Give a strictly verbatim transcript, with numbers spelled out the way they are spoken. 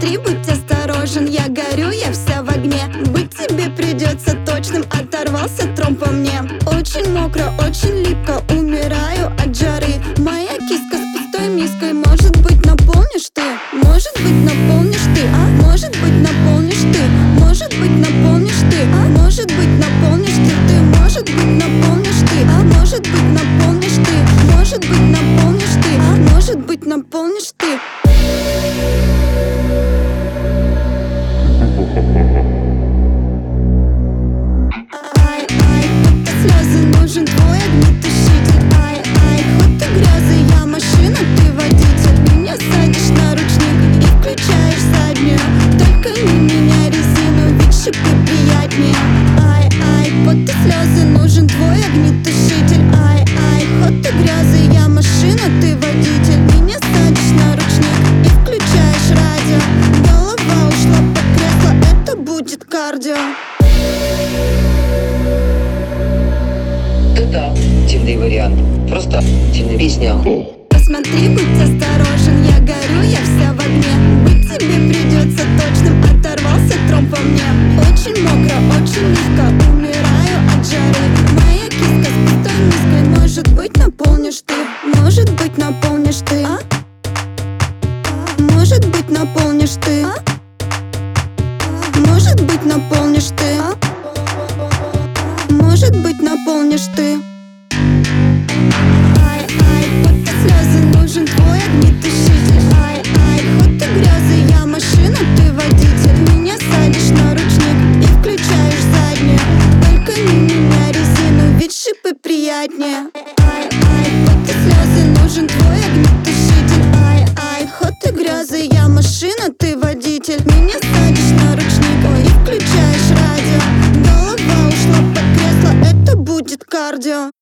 Посмотри, будь осторожен, я горю, я вся в огне. Быть тебе придется точным, оторвался тромб по мне. Очень мокро, очень липко, умираю от жары. Моя киска с пустой миской, может быть, наполнишь ты? Может быть, наполнишь ты, а? Может быть, наполнишь ты? Может быть, наполнишь ты, а? Может быть, наполнишь ты, ты? Может быть, наполнишь ты, а? Может быть, наполнишь ты? Может быть, наполнишь ты, а? Может быть, наполнишь ты? Ай, ай, это слезы, нужен твой огнетушитель. Ай, ай, хоть ты грязный, я машина, ты водитель. Меня садишь на ручник и включаешь заднюю. Только не меняй резину, ведь шипы приятнее. Ай, ай, вот ты слезы, нужен твой огнетушитель. Ай, ай, хоть ты грязный, я машина, ты водитель. Меня садишь на ручник и включаешь радио. Голова ушла под кресло, это будет кардио. Это темный вариант. Просто темная песня. Посмотри, будь осторожен, я горю, я вся в огне. Быть тебе придется точным, оторвался тромб по мне. Очень мокро, очень легко, умираю от жары. Моя киска с пустой миской, может быть, наполнишь ты? Может быть, наполнишь ты, а? Может быть, наполнишь ты, а? Может быть, наполнишь ты, а? Может быть, наполнишь ты. Ай, ай, вот ты слезы, нужен твой огнетушитель. Ай, ай, хоть ты грязный, я машина, ты водитель. Меня садишь на ручник и включаешь заднюю. Только не меняй резину, ведь шипы приятнее. Ай, ай, вот ты слезы, нужен твой огнетушитель. Ай, ай, хоть ты грязный, я машина, ты водитель. Меня садишь на ручник и включаешь радио. Голова ушла под кресло, это будет кардио.